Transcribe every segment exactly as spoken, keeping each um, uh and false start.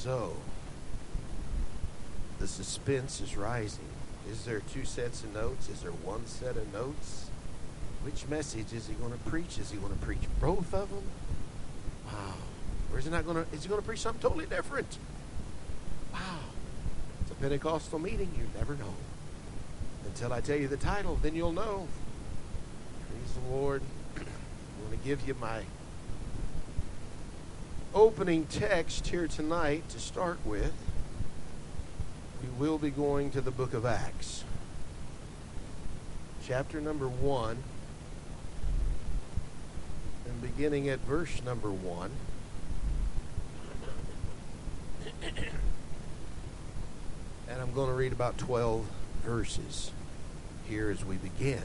So, the suspense is rising. Is there two sets of notes? Is there one set of notes? Which message is he going to preach? Is he going to preach both of them? Wow. Or is he not going to, is he going to preach something totally different? Wow. It's a Pentecostal meeting. You never know. Until I tell you the title, then you'll know. Praise the Lord. I'm going to give you my opening text here tonight to start with. We will be going to the book of Acts. Chapter number one. And beginning at verse number one. And I'm going to read about twelve verses here as we begin.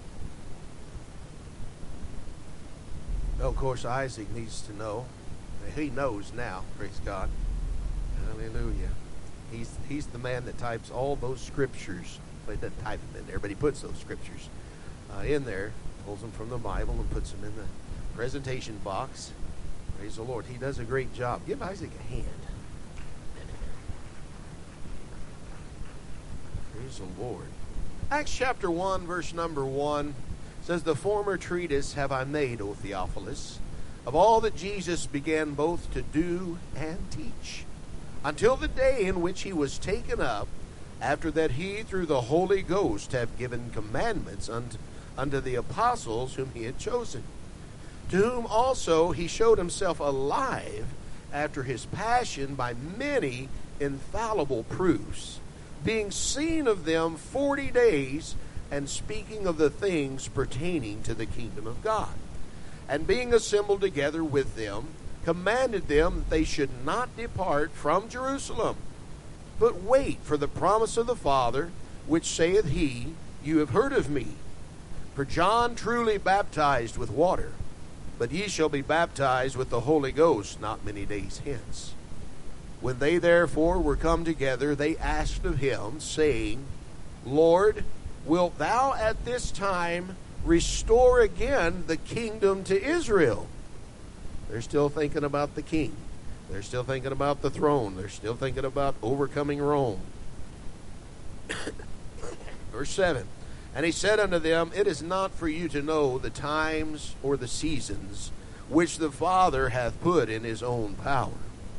Well, of course, Isaac needs to know. He knows now, praise God. Hallelujah. He's he's the man that types all those scriptures. Well, he doesn't type them in there, but he puts those scriptures uh, in there, pulls them from the Bible and puts them in the presentation box. Praise the Lord. He does a great job. Give Isaac a hand. Praise the Lord. Acts chapter one, verse number one says, "The former treatise have I made, O Theophilus, of all that Jesus began both to do and teach, until the day in which he was taken up, after that he through the Holy Ghost have given commandments unto, unto the apostles whom he had chosen, to whom also he showed himself alive after his passion by many infallible proofs, being seen of them forty days, and speaking of the things pertaining to the kingdom of God. And being assembled together with them, commanded them that they should not depart from Jerusalem, but wait for the promise of the Father, which saith he, You have heard of me. For John truly baptized with water, but ye shall be baptized with the Holy Ghost not many days hence. When they therefore were come together, they asked of him, saying, Lord, wilt thou at this time restore again the kingdom to Israel?" They're still thinking about the king. They're still thinking about the throne. They're still thinking about overcoming Rome. Verse seven, "And he said unto them, It is not for you to know the times or the seasons which the Father hath put in his own power.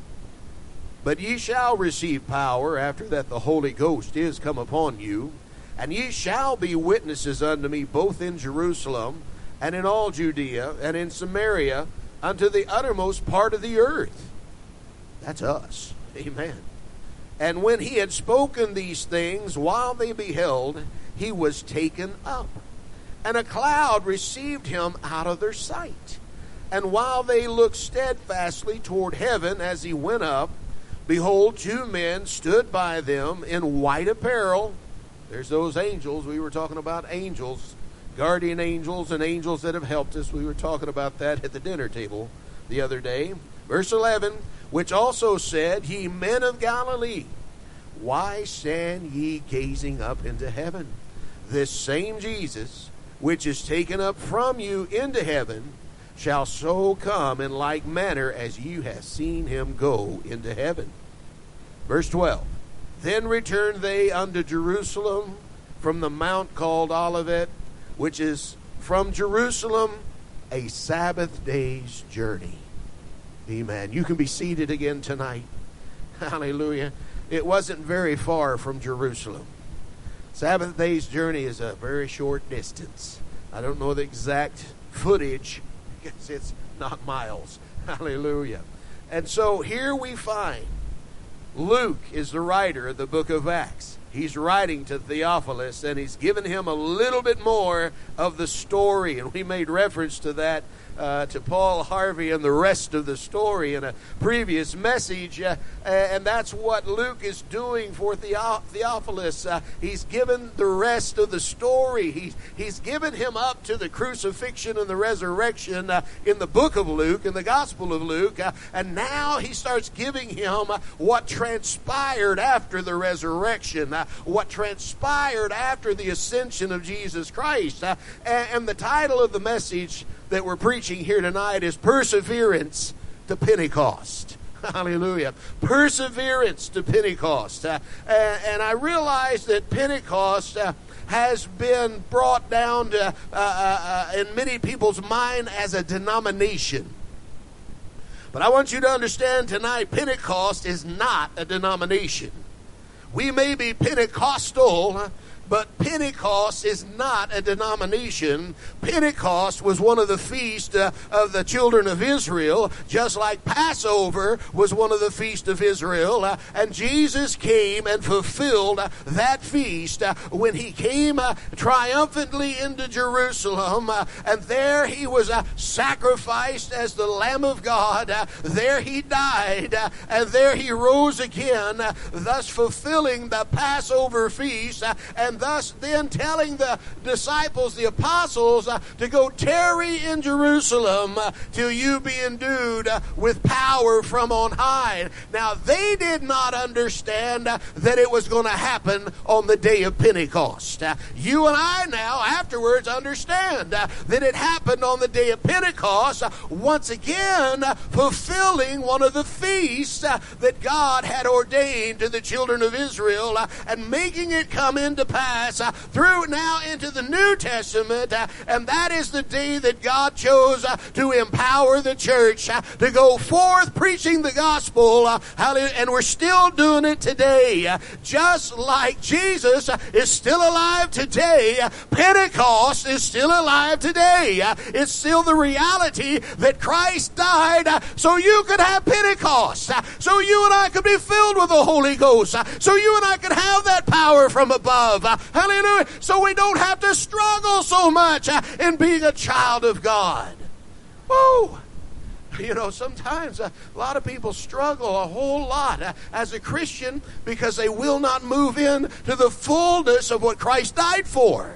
But ye shall receive power after that the Holy Ghost is come upon you, and ye shall be witnesses unto me both in Jerusalem and in all Judea and in Samaria unto the uttermost part of the earth." That's us. Amen. "And when he had spoken these things, while they beheld, he was taken up, and a cloud received him out of their sight. And while they looked steadfastly toward heaven as he went up, behold, two men stood by them in white apparel." There's those angels. We were talking about angels, guardian angels and angels that have helped us. We were talking about that at the dinner table the other day. Verse eleven, "Which also said, Ye men of Galilee, why stand ye gazing up into heaven? This same Jesus, which is taken up from you into heaven, shall so come in like manner as you have seen him go into heaven." Verse twelve, "Then returned they unto Jerusalem from the mount called Olivet, which is from Jerusalem a Sabbath day's journey." Amen. You can be seated again tonight. Hallelujah. It wasn't very far from Jerusalem. Sabbath day's journey is a very short distance. I don't know the exact footage because it's not miles. Hallelujah. And so here we find Luke is the writer of the book of Acts. He's writing to Theophilus, and he's given him a little bit more of the story. And we made reference to that, uh, to Paul Harvey and the rest of the story in a previous message. Uh, and that's what Luke is doing for Theophilus. Uh, he's given the rest of the story. He's, he's given him up to the crucifixion and the resurrection uh, in the book of Luke, in the Gospel of Luke. Uh, and now he starts giving him uh, what transpired after the resurrection. Uh, what transpired after the ascension of Jesus Christ. Uh, and, and the title of the message that we're preaching here tonight is Perseverance to Pentecost. Hallelujah. Perseverance to Pentecost. Uh, and, and I realize that Pentecost uh, has been brought down to, uh, uh, uh, in many people's mind as a denomination. But I want you to understand tonight, Pentecost is not a denomination. We may be Pentecostal, but Pentecost is not a denomination. Pentecost was one of the feasts uh, of the children of Israel, just like Passover was one of the feasts of Israel. Uh, and Jesus came and fulfilled uh, that feast uh, when he came uh, triumphantly into Jerusalem. Uh, and there he was uh, sacrificed as the Lamb of God. Uh, there he died, uh, and there he rose again, uh, thus fulfilling the Passover feast. Uh, and thus then telling the disciples, the apostles, uh, to go tarry in Jerusalem uh, till you be endued uh, with power from on high. Now, they did not understand uh, that it was going to happen on the day of Pentecost. Uh, you and I now, afterwards, understand uh, that it happened on the day of Pentecost, uh, once again uh, fulfilling one of the feasts uh, that God had ordained to the children of Israel, uh, and making it come into pass Uh, through now into the New Testament, uh, and that is the day that God chose uh, to empower the church uh, to go forth preaching the gospel. Uh, hallelujah, and we're still doing it today. Uh, just like Jesus uh, is still alive today, uh, Pentecost is still alive today. Uh, it's still the reality that Christ died uh, so you could have Pentecost, uh, so you and I could be filled with the Holy Ghost, uh, so you and I could have that power from above. Uh, Hallelujah. So we don't have to struggle so much uh, in being a child of God. Woo! You know, sometimes uh, a lot of people struggle a whole lot uh, as a Christian because they will not move in to the fullness of what Christ died for.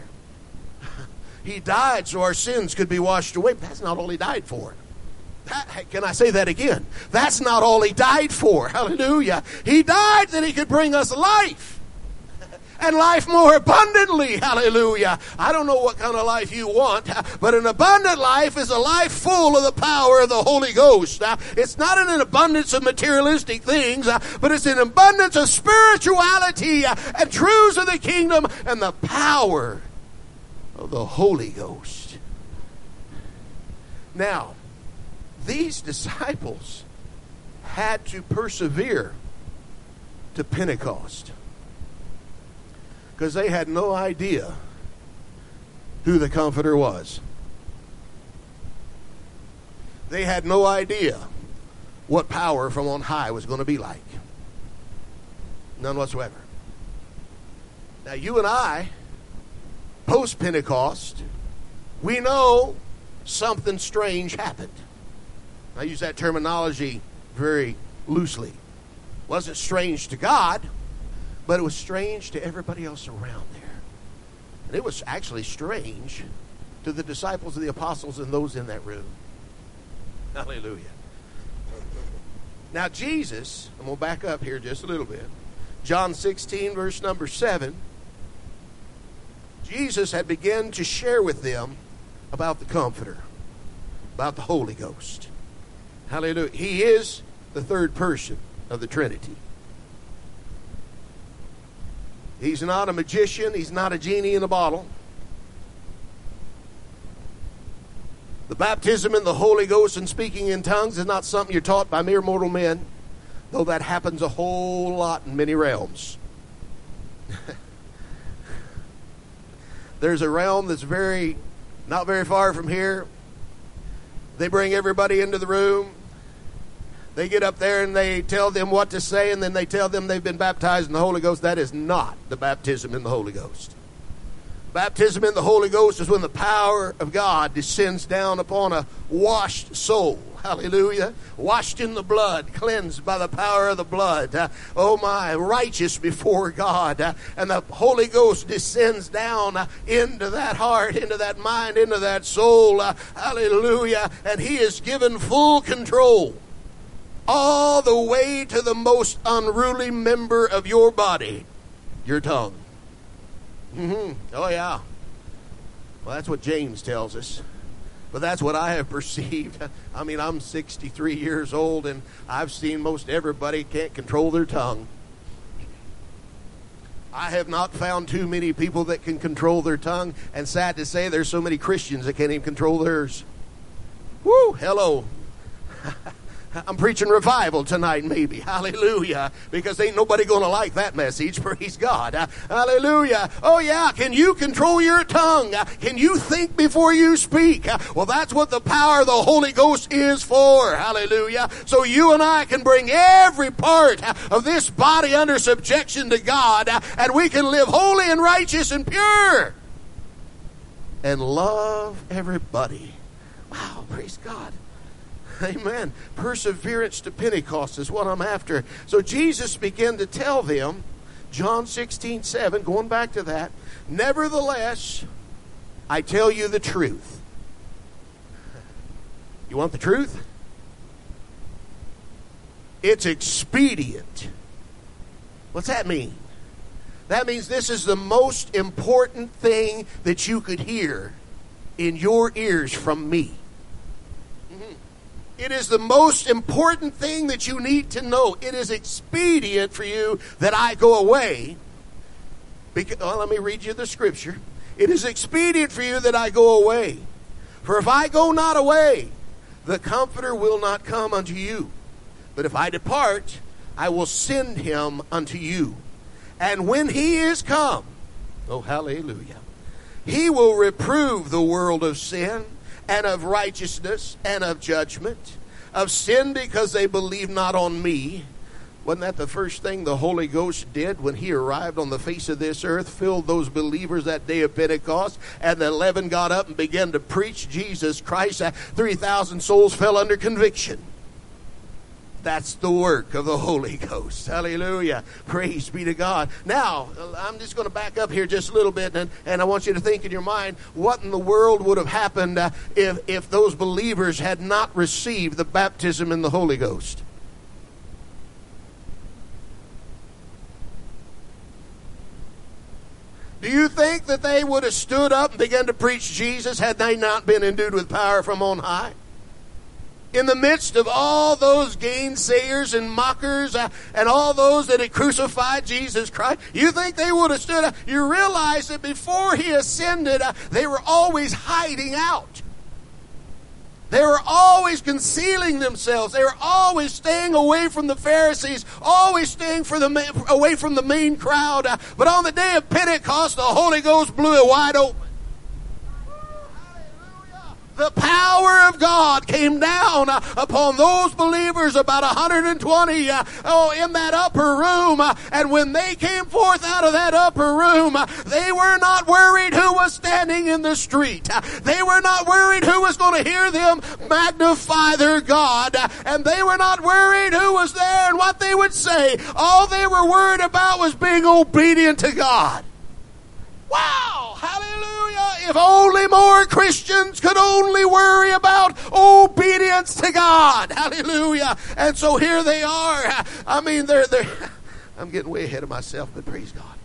He died so our sins could be washed away. But that's not all he died for. That, can I say that again? That's not all he died for. Hallelujah. He died that he could bring us life. And life more abundantly. Hallelujah. I don't know what kind of life you want, but an abundant life is a life full of the power of the Holy Ghost. It's not an abundance of materialistic things, but it's an abundance of spirituality and truths of the kingdom and the power of the Holy Ghost. Now, these disciples had to persevere to Pentecost, because they had no idea who the Comforter was. They had no idea what power from on high was going to be like. None whatsoever. Now, you and I, post-Pentecost, we know something strange happened. I use that terminology very loosely. It wasn't strange to God, but it was strange to everybody else around there. And it was actually strange to the disciples and the apostles and those in that room. Hallelujah. Now Jesus, I'm going to back up here just a little bit. John sixteen, verse number seven. Jesus had begun to share with them about the Comforter, about the Holy Ghost. Hallelujah. He is the third person of the Trinity. He's not a magician. He's not a genie in a bottle. The baptism in the Holy Ghost and speaking in tongues is not something you're taught by mere mortal men, though that happens a whole lot in many realms. There's a realm that's very, not very far from here. They bring everybody into the room. They get up there and they tell them what to say, and then they tell them they've been baptized in the Holy Ghost. That is not the baptism in the Holy Ghost. Baptism in the Holy Ghost is when the power of God descends down upon a washed soul. Hallelujah. Washed in the blood, cleansed by the power of the blood. Uh, oh my, righteous before God. Uh, and the Holy Ghost descends down uh, into that heart, into that mind, into that soul. Uh, hallelujah. And He is given full control all the way to the most unruly member of your body, your tongue. Mm-hmm. Oh, yeah. Well, that's what James tells us. But that's what I have perceived. I mean, I'm sixty-three years old, and I've seen most everybody can't control their tongue. I have not found too many people that can control their tongue, and sad to say, there's so many Christians that can't even control theirs. Woo, hello. I'm preaching revival tonight, maybe. Hallelujah. Because ain't nobody going to like that message. Praise God. Uh, hallelujah. Oh, yeah. Can you control your tongue? Uh, can you think before you speak? Uh, well, that's what the power of the Holy Ghost is for. Hallelujah. So you and I can bring every part uh, of this body under subjection to God, uh, and we can live holy and righteous and pure and love everybody. Wow. Praise God. Amen. Perseverance to Pentecost is what I'm after. So Jesus began to tell them, John sixteen seven, going back to that, nevertheless, I tell you the truth. You want the truth? It's expedient. What's that mean? That means this is the most important thing that you could hear in your ears from me. It is the most important thing that you need to know. It is expedient for you that I go away. Because, well, let me read you the scripture. It is expedient for you that I go away. For if I go not away, the Comforter will not come unto you. But if I depart, I will send him unto you. And when he is come, oh hallelujah, he will reprove the world of sin, and of righteousness, and of judgment. Of sin, because they believe not on me. Wasn't that the first thing the Holy Ghost did when he arrived on the face of this earth? Filled those believers that day of Pentecost. And the eleven got up and began to preach Jesus Christ. three thousand souls fell under conviction. That's the work of the Holy Ghost. Hallelujah. Praise be to God. Now, I'm just going to back up here just a little bit, and, and I want you to think in your mind, what in the world would have happened uh, if, if those believers had not received the baptism in the Holy Ghost? Do you think that they would have stood up and begun to preach Jesus had they not been endued with power from on high? In the midst of all those gainsayers and mockers uh, and all those that had crucified Jesus Christ, you think they would have stood up? You realize that before he ascended, uh, they were always hiding out. They were always concealing themselves. They were always staying away from the Pharisees, always staying for the, away from the main crowd. Uh, but on the day of Pentecost, the Holy Ghost blew it wide open. The power of God came down uh, upon those believers, about one hundred twenty, uh, oh, in that upper room. Uh, and when they came forth out of that upper room, uh, they were not worried who was standing in the street. Uh, they were not worried who was going to hear them magnify their God. Uh, and they were not worried who was there and what they would say. All they were worried about was being obedient to God. Wow! Hallelujah! If only more Christians could only worry about obedience to God. Hallelujah! And so here they are. I mean, they're, they're, I'm getting way ahead of myself, but praise God.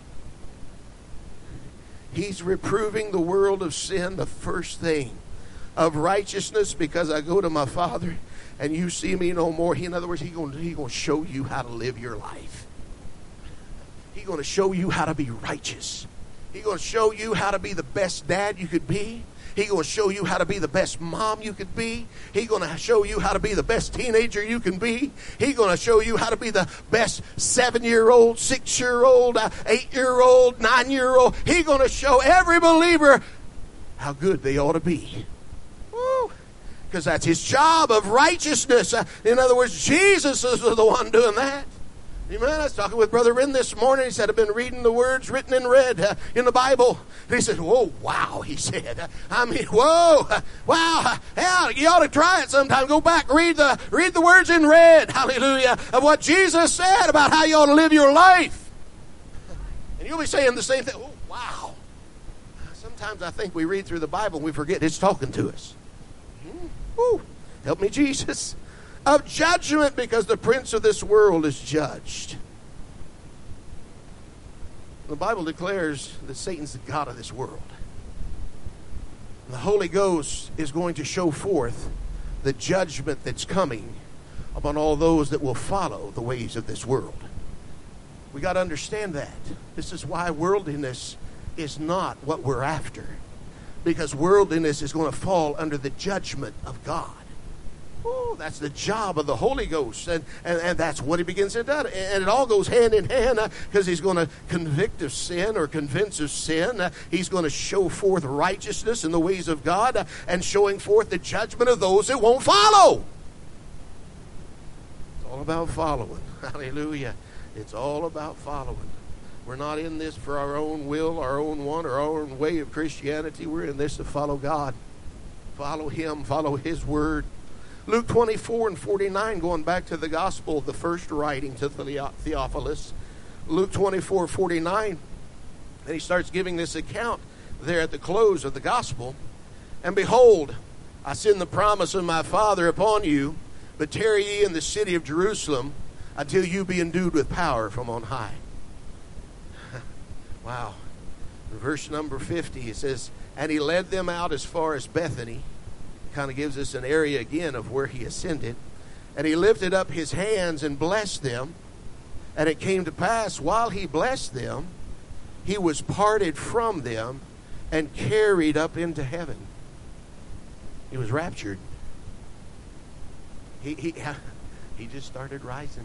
He's reproving the world of sin, the first thing. Of righteousness, because I go to my Father and you see me no more. He, in other words, He's going he to show you how to live your life. He's going to show you how to be righteous. He's going to show you how to be the best dad you could be. He's going to show you how to be the best mom you could be. He's going to show you how to be the best teenager you can be. He's going to show you how to be the best seven-year-old, six-year-old, uh, eight-year-old, nine-year-old. He's going to show every believer how good they ought to be. Woo! Because that's his job of righteousness. Uh, in other words, Jesus is the one doing that. Amen. I was talking with Brother Wren this morning. He said, I've been reading the words written in red uh, in the Bible. And he said, whoa, wow, he said. Uh, I mean, whoa, uh, wow. Uh, yeah, you ought to try it sometime. Go back, read the read the words in red, hallelujah, of what Jesus said about how you ought to live your life. And you'll be saying the same thing. Oh, wow. Sometimes I think we read through the Bible and we forget it's talking to us. Hmm. Woo. Help me, Jesus. Of judgment, because the prince of this world is judged. The Bible declares that Satan's the god of this world. The Holy Ghost is going to show forth the judgment that's coming upon all those that will follow the ways of this world. We got to understand that. This is why worldliness is not what we're after. Because worldliness is going to fall under the judgment of God. Oh, that's the job of the Holy Ghost. And, and, and that's what he begins to do. And it all goes hand in hand because uh, he's going to convict of sin or convince of sin. Uh, he's going to show forth righteousness in the ways of God uh, and showing forth the judgment of those that won't follow. It's all about following. Hallelujah. It's all about following. We're not in this for our own will, our own want, or our own way of Christianity. We're in this to follow God. Follow him. Follow his word. Luke twenty-four and forty-nine, going back to the gospel, the first writing to Theophilus. Luke twenty-four, forty-nine. And he starts giving this account there at the close of the gospel. And behold, I send the promise of my Father upon you, but tarry ye in the city of Jerusalem until you be endued with power from on high. Wow. In verse number fifty, it says, and he led them out as far as Bethany. Kind of gives us an area again of where he ascended. And he lifted up his hands and blessed them. And it came to pass, while he blessed them, he was parted from them and carried up into heaven. He was raptured. He, he, he just started rising.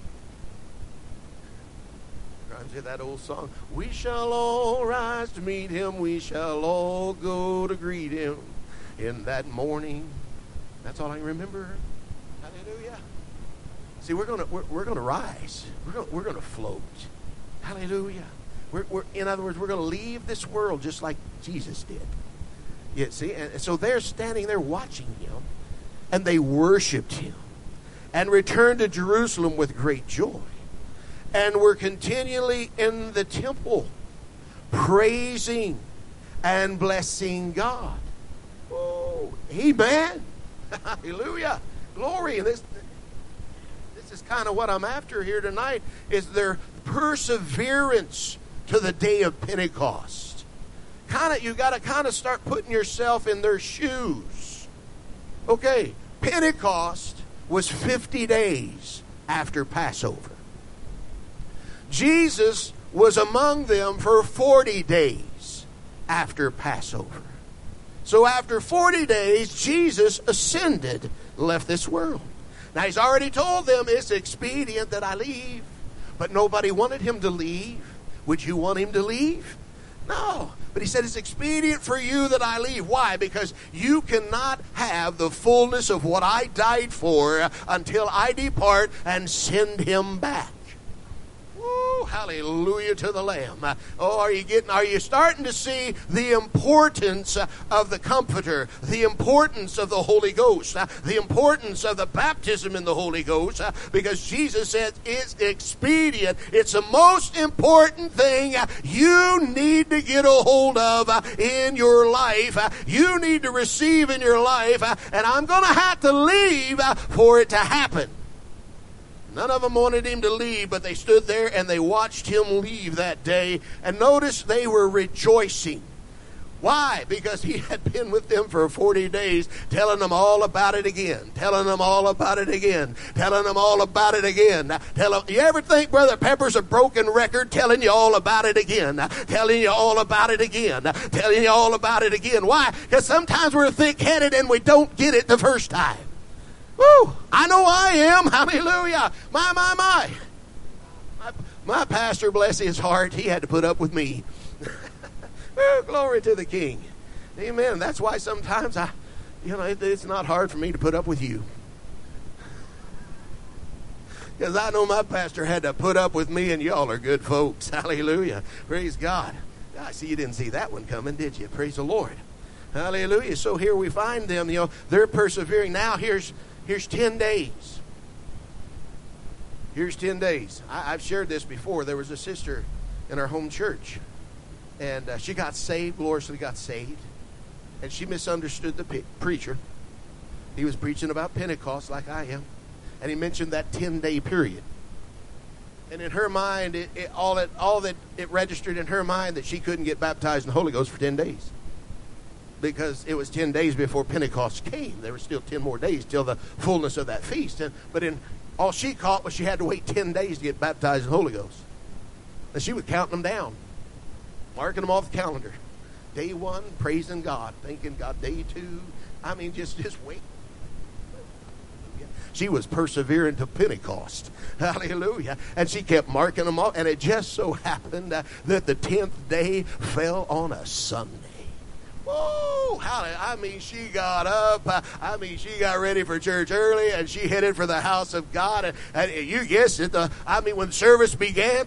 Reminds me of that old song. We shall all rise to meet him. We shall all go to greet him in that morning. That's all I remember. Hallelujah. See, we're gonna we're, we're gonna rise. We're gonna we're gonna float. Hallelujah. We're, we're in other words, we're gonna leave this world just like Jesus did. Yeah, see, and so they're standing there watching him, and they worshipped him, and returned to Jerusalem with great joy, and were continually in the temple, praising and blessing God. Oh, amen. Hallelujah. Glory. And this, this is kind of what I'm after here tonight, is their perseverance to the day of Pentecost. Kind of, you got to kind of start putting yourself in their shoes. Okay, Pentecost was fifty days after Passover. Jesus was among them for forty days after Passover. So after forty days, Jesus ascended, left this world. Now he's already told them it's expedient that I leave, but nobody wanted him to leave. Would you want him to leave? No. But he said it's expedient for you that I leave. Why? Because you cannot have the fullness of what I died for until I depart and send him back. Woo, hallelujah to the Lamb. Oh, are you getting, are you starting to see the importance of the Comforter, the importance of the Holy Ghost, the importance of the baptism in the Holy Ghost? Because Jesus said it's expedient. It's the most important thing you need to get a hold of in your life. You need to receive in your life, and I'm going to have to leave for it to happen. None of them wanted him to leave, but they stood there and they watched him leave that day. And notice they were rejoicing. Why? Because he had been with them for forty days, telling them all about it again, telling them all about it again, telling them all about it again. Tell them, you ever think Brother Pepper's a broken record, telling you all about it again, telling you all about it again, telling you all about it again? Why? Because sometimes we're thick-headed and we don't get it the first time. Woo! I know I am. Hallelujah. My, my, my. My, my pastor, bless his heart, he had to put up with me. Woo, glory to the King. Amen. That's why sometimes I, you know, it, it's not hard for me to put up with you. Because I know my pastor had to put up with me, and y'all are good folks. Hallelujah. Praise God. I see you didn't see that one coming, did you? Praise the Lord. Hallelujah. So here we find them, you know, they're persevering. Now here's Here's ten days. Here's ten days. I, I've shared this before. There was a sister in our home church, and uh, she got saved, gloriously got saved, and she misunderstood the pe- preacher. He was preaching about Pentecost like I am, and he mentioned that ten-day period. And in her mind, it, it, all, it, all that it registered in her mind that she couldn't get baptized in the Holy Ghost for ten days. because it was ten days before Pentecost came. There were still ten more days till the fullness of that feast. And, but in all she caught was she had to wait ten days to get baptized in the Holy Ghost. And she was counting them down, marking them off the calendar. Day one, praising God, thanking God. Day two, I mean, just, just wait. She was persevering to Pentecost. Hallelujah. And she kept marking them off. And it just so happened uh, that the tenth day fell on a Sunday. Oh, hallelujah. I mean, she got up. Uh, I mean, she got ready for church early, and she headed for the house of God. And, and you guessed it. The, I mean, when service began,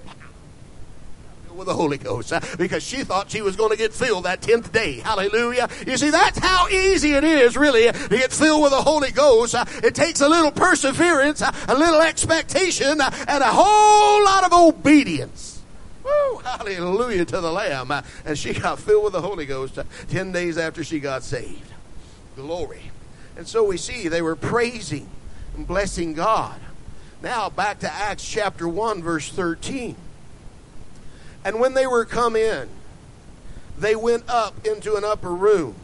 with the Holy Ghost, uh, because she thought she was going to get filled that tenth day. Hallelujah. You see, that's how easy it is, really, to get filled with the Holy Ghost. Uh, it takes a little perseverance, uh, a little expectation, uh, and a whole lot of obedience. Woo, hallelujah to the Lamb. Uh, and she got filled with the Holy Ghost uh, ten days after she got saved. Glory. And so we see they were praising and blessing God. Now back to Acts chapter one, verse thirteen. And when they were come in, they went up into an upper room.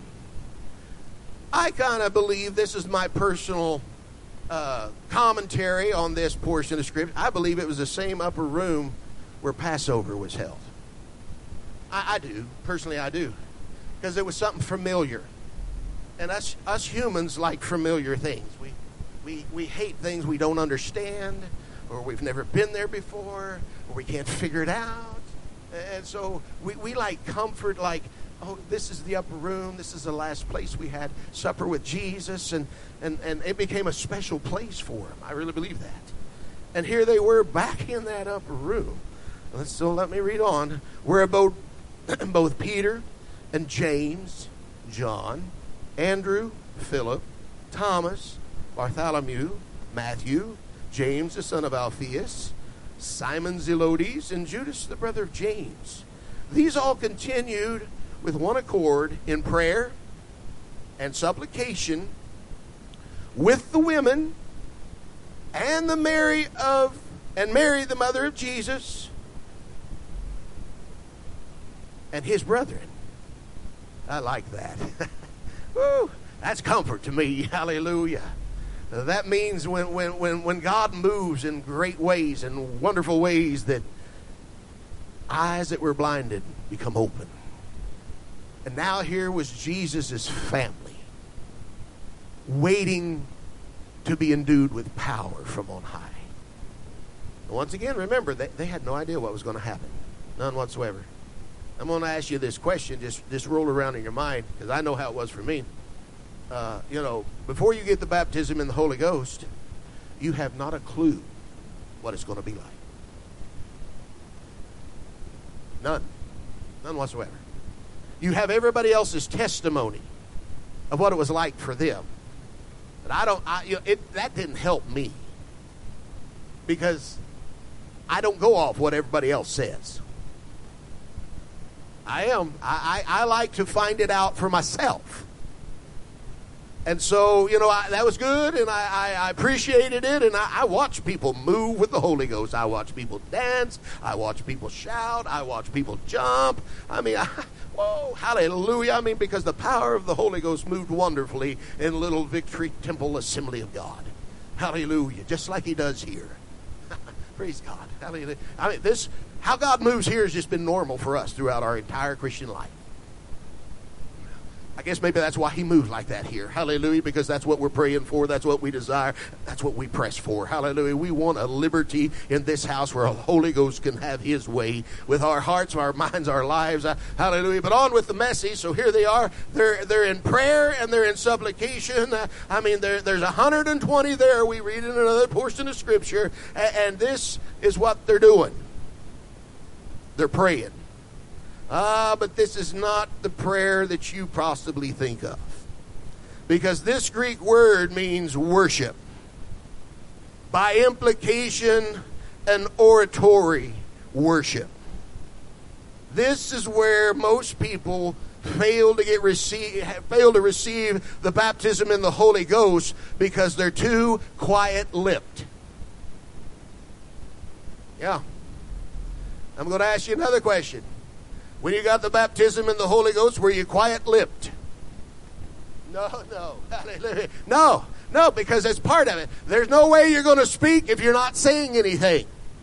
I kind of believe, this is my personal uh, commentary on this portion of Scripture, I believe it was the same upper room where Passover was held. I, I do. Personally, I do. Because it was something familiar. And us, us humans like familiar things. We, we, we hate things we don't understand, or we've never been there before, or we can't figure it out. And so we, we like comfort, like, oh, this is the upper room. This is the last place we had supper with Jesus. And, and, and it became a special place for him. I really believe that. And here they were back in that upper room. Let's still let me read on. Where both, both Peter and James, John, Andrew, Philip, Thomas, Bartholomew, Matthew, James the son of Alphaeus, Simon Zelotes, and Judas, the brother of James. These all continued with one accord in prayer and supplication with the women and the Mary of and Mary, the mother of Jesus, and his brethren. I like that. Woo, that's comfort to me. Hallelujah. That means when, when, when, when God moves in great ways and wonderful ways, that eyes that were blinded become open. And now here was Jesus' family waiting to be endued with power from on high. And once again, remember, they, they had no idea what was going to happen. None whatsoever. I'm going to ask you this question. Just, just roll around in your mind, because I know how it was for me. Uh, you know, before you get the baptism in the Holy Ghost, you have not a clue what it's going to be like. None. None whatsoever. You have everybody else's testimony of what it was like for them. But I don't, I, you know, it, that didn't help me. Because I don't go off what everybody else says. I am. I, I, I like to find it out for myself. And so, you know, I, that was good, and I, I, I appreciated it, and I, I watch people move with the Holy Ghost. I watch people dance. I watch people shout. I watch people jump. I mean, I, whoa, hallelujah. I mean, because the power of the Holy Ghost moved wonderfully in Little Victory Temple Assembly of God. Hallelujah. Just like he does here. Praise God. Hallelujah. I mean, this, how God moves here has just been normal for us throughout our entire Christian life. I guess maybe that's why he moved like that here. Hallelujah, because that's what we're praying for. That's what we desire. That's what we press for. Hallelujah. We want a liberty in this house where the Holy Ghost can have his way with our hearts, our minds, our lives. Uh, hallelujah. But on with the message. So here they are. They're they're in prayer and they're in supplication. Uh, I mean, there, there's one hundred twenty there. We read in another portion of Scripture. And, and this is what they're doing. They're praying. Ah, but this is not the prayer that you possibly think of. Because this Greek word means worship. By implication, an oratory worship. This is where most people fail to get receive, fail to receive the baptism in the Holy Ghost because they're too quiet-lipped. Yeah. I'm going to ask you another question. When you got the baptism in the Holy Ghost, were you quiet-lipped? No, no. Hallelujah. No, no, because that's part of it. There's no way you're going to speak if you're not saying anything.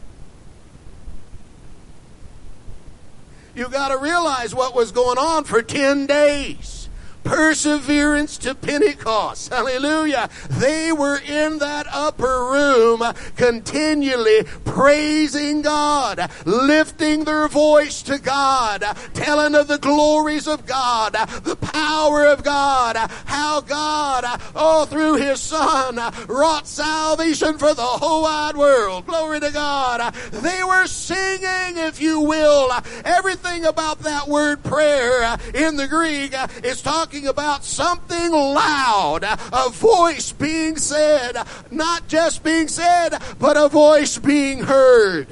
You got to realize what was going on for ten days. Perseverance to Pentecost. Hallelujah. They were in that upper room continually praising God, lifting their voice to God, telling of the glories of God, the power of God, how God, oh, through His Son, wrought salvation for the whole wide world. Glory to God. They were singing, if you will. Everything about that word prayer in the Greek is talking about something loud, a voice being said, not just being said, but a voice being heard.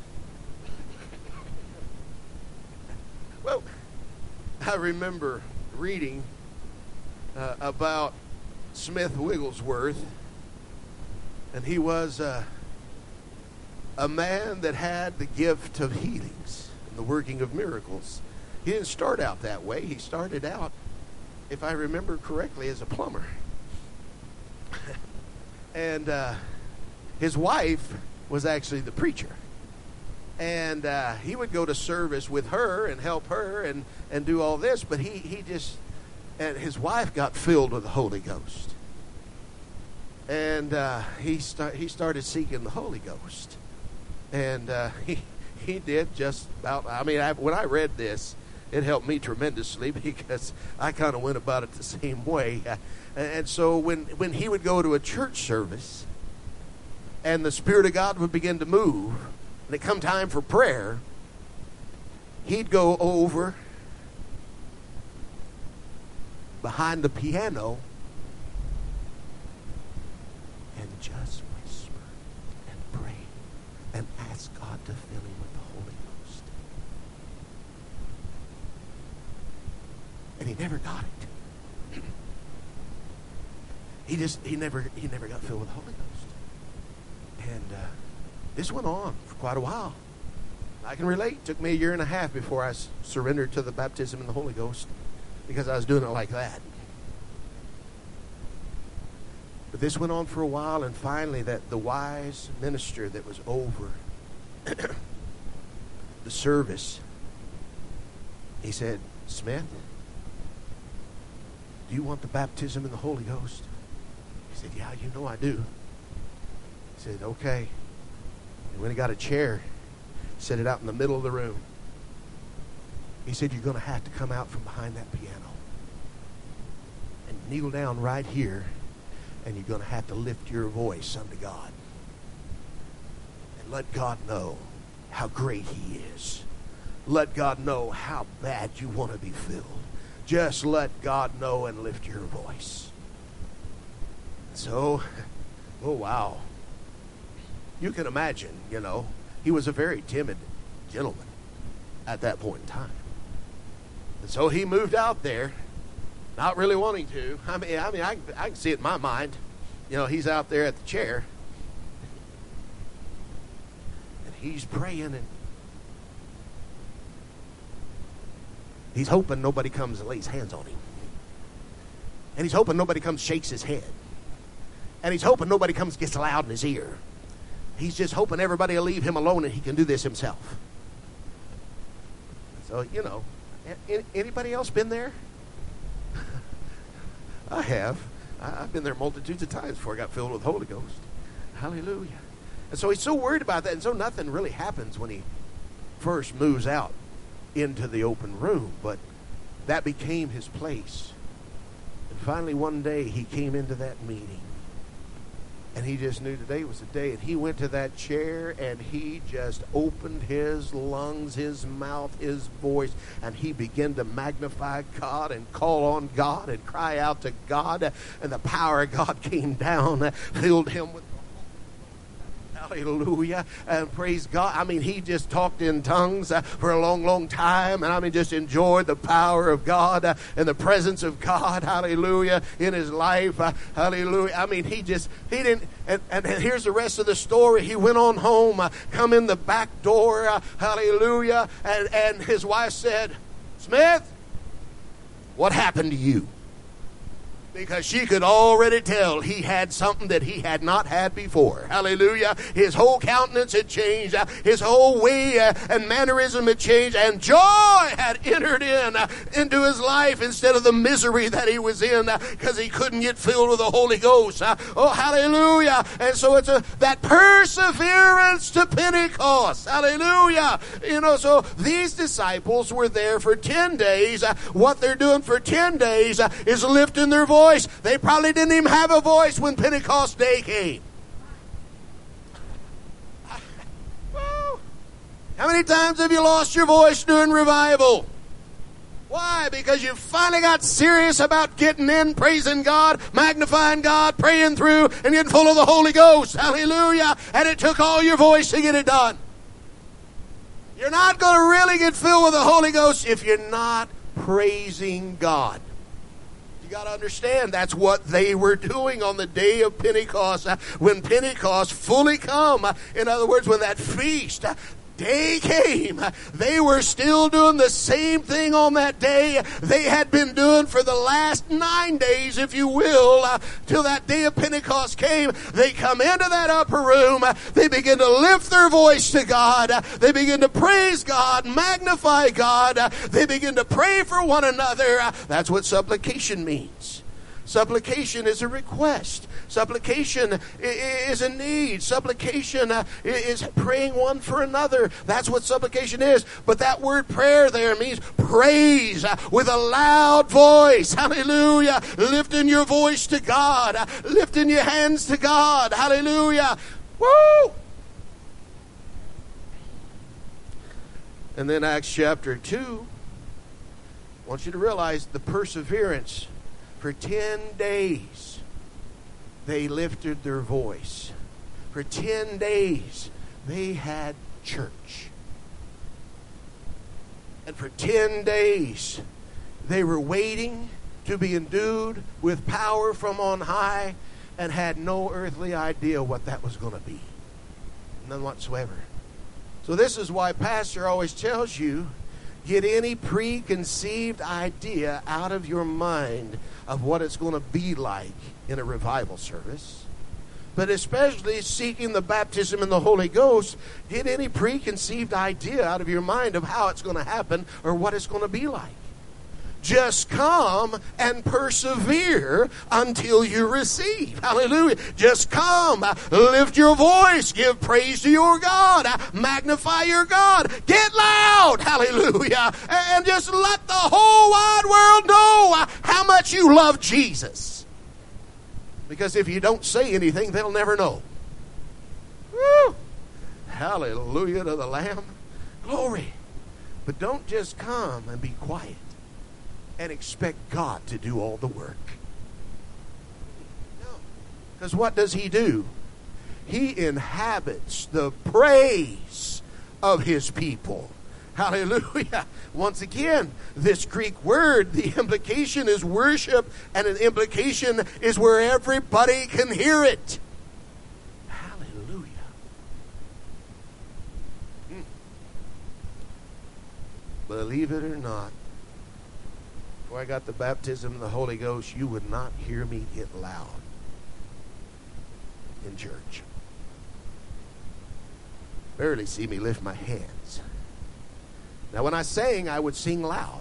Well, I remember reading uh, about Smith Wigglesworth, and he was uh, a man that had the gift of healings and the working of miracles. He didn't start out that way. He started out, if I remember correctly, as a plumber. and uh, his wife was actually the preacher. And uh, he would go to service with her and help her and, and do all this. But he, he just, and his wife got filled with the Holy Ghost. And uh, he, start, he started seeking the Holy Ghost. And uh, he, he did just about, I mean, I, when I read this, it helped me tremendously because I kind of went about it the same way. And so when, when he would go to a church service and the Spirit of God would begin to move, and it come time for prayer, he'd go over behind the piano and just whisper and pray and ask God to fill him with the Holy Ghost. And he never got it. He just, he never, he never got filled with the Holy Ghost. And uh, this went on for quite a while. I can relate. It took me a year and a half before I s- surrendered to the baptism in the Holy Ghost because I was doing it like that. But this went on for a while, and finally that the wise minister that was over the service, he said, "Smith, do you want the baptism in the Holy Ghost?" He said, "Yeah, you know I do." He said, "Okay." And when he got a chair, set it out in the middle of the room. He said, "You're going to have to come out from behind that piano and kneel down right here, and you're going to have to lift your voice unto God and let God know how great he is. Let God know how bad you want to be filled. Just let God know and lift your voice." So, oh wow. You can imagine, you know, he was a very timid gentleman at that point in time. And so he moved out there, not really wanting to. I mean, I mean, I, I can see it in my mind. You know, he's out there at the chair, and he's praying, and he's hoping nobody comes and lays hands on him. And he's hoping nobody comes shakes his head. And he's hoping nobody comes gets loud in his ear. He's just hoping everybody will leave him alone and he can do this himself. So, you know, anybody else been there? I have. I've been there multitudes of times before I got filled with the Holy Ghost. Hallelujah. And so he's so worried about that. And so nothing really happens when he first moves out into the open room. But that became his place. And finally one day he came into that meeting. And he just knew today was the day. And he went to that chair and he just opened his lungs, his mouth, his voice. And he began to magnify God and call on God and cry out to God. And the power of God came down, filled him with hallelujah, and praise God. I mean, he just talked in tongues uh, for a long, long time, and I mean, just enjoyed the power of God uh, and the presence of God, hallelujah, in his life, uh, hallelujah. I mean, he just, he didn't, and, and here's the rest of the story. He went on home, uh, come in the back door, uh, hallelujah, and, and his wife said, "Smith, what happened to you?" Because she could already tell he had something that he had not had before. Hallelujah. His whole countenance had changed. His whole way and mannerism had changed. And joy had entered in into his life instead of the misery that he was in because he couldn't get filled with the Holy Ghost. Oh, hallelujah. And so it's a, that perseverance to Pentecost. Hallelujah. You know, so these disciples were there for ten days. What they're doing for ten days is lifting their voice. They probably didn't even have a voice when Pentecost Day came. How many times have you lost your voice during revival? Why? Because you finally got serious about getting in, praising God, magnifying God, praying through, and getting full of the Holy Ghost. Hallelujah. And it took all your voice to get it done. You're not going to really get filled with the Holy Ghost if you're not praising God. You got to understand that's what they were doing on the day of Pentecost. Uh, when Pentecost fully come, uh, in other words, when that feast uh, day came, uh, they were still doing the same thing on that day they had been doing for the last nine days, if you will, uh, till that day of Pentecost came. They come into that upper room. Uh, they begin to lift their voice to God. Uh, they begin to praise God, magnify God. Uh, they begin to pray for one another. Uh, that's what supplication means. Supplication is a request. Supplication is a need. Supplication is praying one for another. That's what supplication is. But that word prayer there means praise with a loud voice. Hallelujah. Lifting your voice to God. Lifting your hands to God. Hallelujah. Woo! And then Acts chapter two. I want you to realize the perseverance. For ten days, they lifted their voice. For ten days, they had church. And for ten days, they were waiting to be endued with power from on high and had no earthly idea what that was going to be. None whatsoever. So this is why Pastor always tells you, get any preconceived idea out of your mind of what it's going to be like in a revival service. But especially seeking the baptism in the Holy Ghost, get any preconceived idea out of your mind of how it's going to happen or what it's going to be like. Just come and persevere until you receive. Hallelujah. Just come. Lift your voice. Give praise to your God. Magnify your God. Get loud. Hallelujah. And just let the whole wide world know how much you love Jesus. Because if you don't say anything, they'll never know. Woo. Hallelujah to the Lamb. Glory. But don't just come and be quiet and expect God to do all the work. No. Because what does He do? He inhabits the praise of His people. Hallelujah. Once again, this Greek word, the implication is worship, and an implication is where everybody can hear it. Hallelujah. Hmm. Believe it or not, before I got the baptism of the Holy Ghost, you would not hear me get loud in church. Barely see me lift my hands. Now, when I sang, I would sing loud.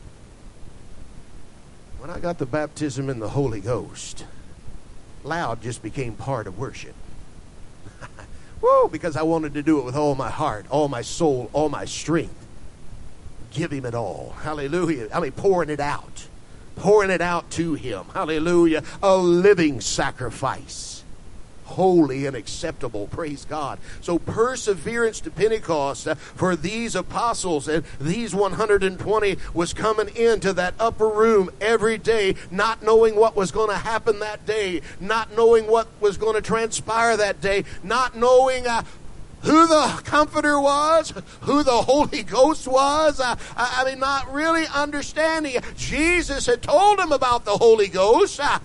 When I got the baptism in the Holy Ghost, loud just became part of worship. Woo! Because I wanted to do it with all my heart, all my soul, all my strength. Give Him it all. Hallelujah. I mean, pouring it out. Pouring it out to Him. Hallelujah. A living sacrifice. Holy and acceptable. Praise God. So perseverance to Pentecost uh, for these apostles and these one hundred twenty was coming into that upper room every day, not knowing what was going to happen that day, not knowing what was going to transpire that day, not knowing uh, who the Comforter was, who the Holy Ghost was. Uh, I mean, not really understanding. Jesus had told them about the Holy Ghost. Uh,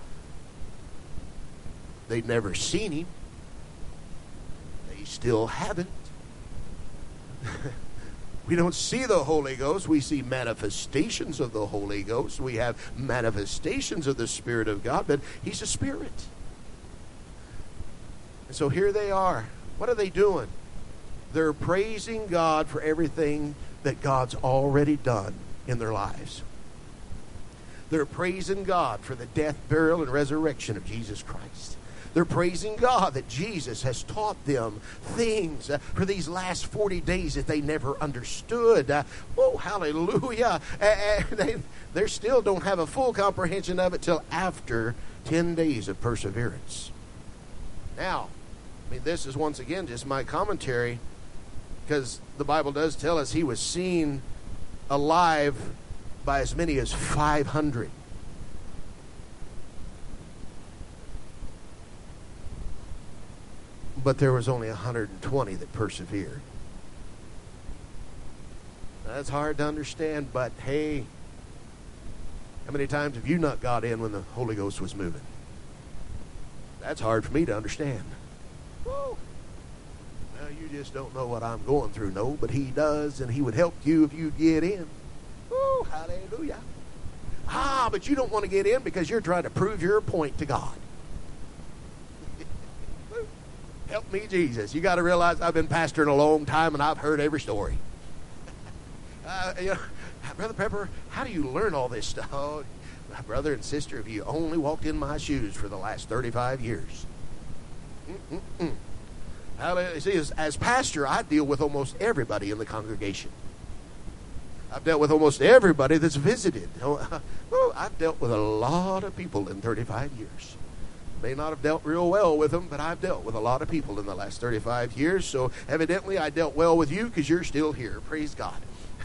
they'd never seen Him. They still haven't. We don't see the Holy Ghost. We see manifestations of the Holy Ghost. We have manifestations of the Spirit of God, but He's a Spirit. And so here they are. What are they doing? They're praising God for everything that God's already done in their lives. They're praising God for the death, burial, and resurrection of Jesus Christ. They're praising God that Jesus has taught them things uh, for these last forty days that they never understood. Uh, oh, hallelujah. Uh, they, they still don't have a full comprehension of it till after ten days of perseverance. Now, I mean, this is once again just my commentary, because the Bible does tell us He was seen alive by as many as five hundred. But there was only one hundred twenty that persevered. That's hard to understand, but hey, how many times have you not got in when the Holy Ghost was moving? That's hard for me to understand. Woo. Now you just don't know what I'm going through. No, but He does, and He would help you if you get in. Woo, hallelujah. Ah, but you don't want to get in because you're trying to prove your point to God. Help me, Jesus. You got to realize I've been pastoring a long time, and I've heard every story. uh, you know, Brother Pepper, how do you learn all this stuff? Oh, my brother and sister, if you only walked in my shoes for the last thirty-five years. Mm-mm-mm. Hallelujah. See, as, as pastor, I deal with almost everybody in the congregation. I've dealt with almost everybody that's visited. Oh, I've dealt with a lot of people in thirty-five years. May not have dealt real well with them, but I've dealt with a lot of people in the last thirty-five years. So evidently I dealt well with you because you're still here. Praise God.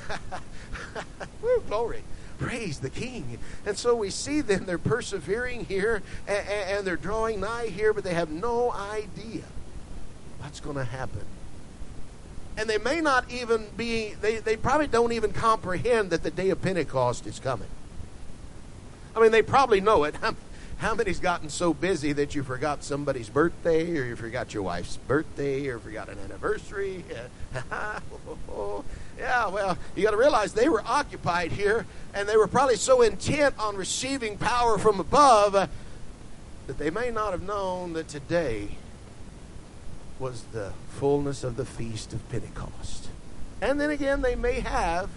Woo, glory. Praise the King. And so we see them, they're persevering here, and, and they're drawing nigh here, but they have no idea what's going to happen. And they may not even be, they, they probably don't even comprehend that the day of Pentecost is coming. I mean, they probably know it. How many's gotten so busy that you forgot somebody's birthday, or you forgot your wife's birthday, or forgot an anniversary? Yeah, well, you got to realize they were occupied here, and they were probably so intent on receiving power from above uh, that they may not have known that today was the fullness of the Feast of Pentecost. And then again, they may have,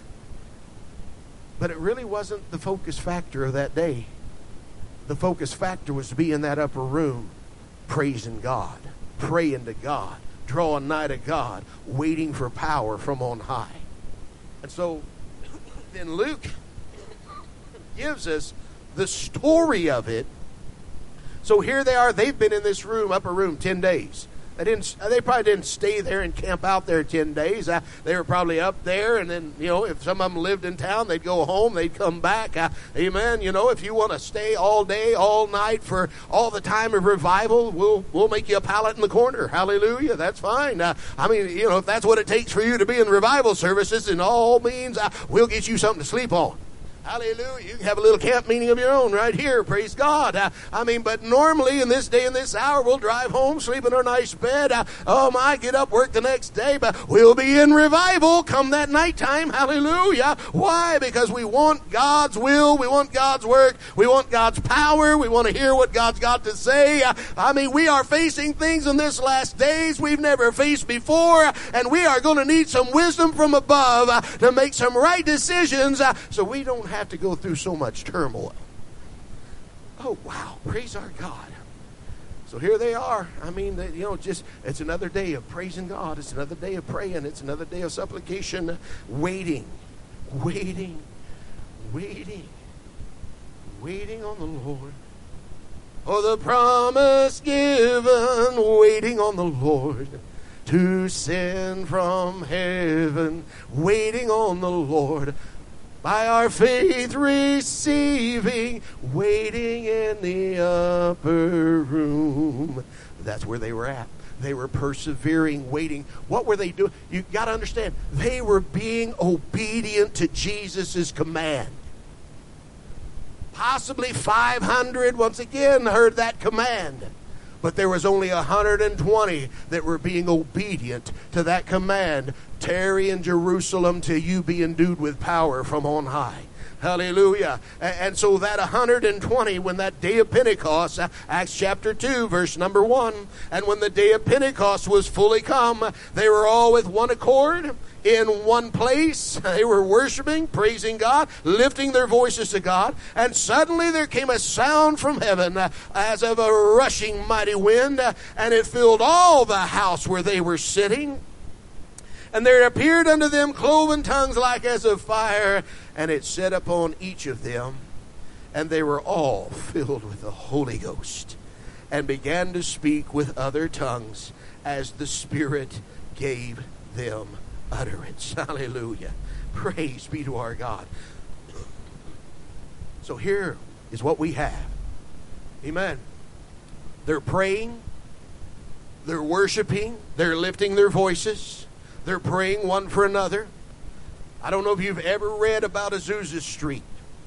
but it really wasn't the focus factor of that day. The focus factor was to be in that upper room, praising God, praying to God, drawing nigh to God, waiting for power from on high. And so then Luke gives us the story of it. So here they are. They've been in this room, upper room, ten days. They didn't. They probably didn't stay there and camp out there ten days. Uh, they were probably up there, and then, you know, if some of them lived in town, they'd go home, they'd come back. Uh, amen. You know, if you want to stay all day, all night for all the time of revival, we'll we'll make you a pallet in the corner. Hallelujah. That's fine. Uh, I mean, you know, if that's what it takes for you to be in revival services, in all means, uh, we'll get you something to sleep on. Hallelujah. You can have a little camp meeting of your own right here. Praise God. Uh, I mean, but normally in this day and this hour, we'll drive home, sleep in our nice bed. Uh, oh, my, get up, work the next day. But we'll be in revival come that nighttime. Hallelujah. Why? Because we want God's will. We want God's work. We want God's power. We want to hear what God's got to say. Uh, I mean, we are facing things in this last days we've never faced before. And we are going to need some wisdom from above uh, to make some right decisions uh, so we don't have to go through so much turmoil. Oh, wow. Praise our God. So here they are. I mean, they, you know, just, it's another day of praising God. It's another day of praying. It's another day of supplication. Waiting. Waiting. Waiting. Waiting on the Lord. Oh, the promise given. Waiting on the Lord to send from heaven. Waiting on the Lord. By our faith receiving, waiting in the upper room. That's where they were at. They were persevering, waiting. What were they doing? You got to understand, they were being obedient to Jesus' command. Possibly five hundred, once again, heard that command. But there was only one hundred twenty that were being obedient to that command. Tarry in Jerusalem till you be endued with power from on high. Hallelujah. And so that one hundred twenty, when that day of Pentecost, Acts chapter two, verse number one, and when the day of Pentecost was fully come, they were all with one accord in one place. They were worshiping, praising God, lifting their voices to God. And suddenly there came a sound from heaven as of a rushing mighty wind, and it filled all the house where they were sitting. And there appeared unto them cloven tongues like as of fire, and it sat upon each of them. And they were all filled with the Holy Ghost, and began to speak with other tongues as the Spirit gave them utterance. Hallelujah. Praise be to our God. So here is what we have. Amen. They're praying. They're worshiping. They're lifting their voices. They're praying one for another. I don't know if you've ever read about Azusa Street.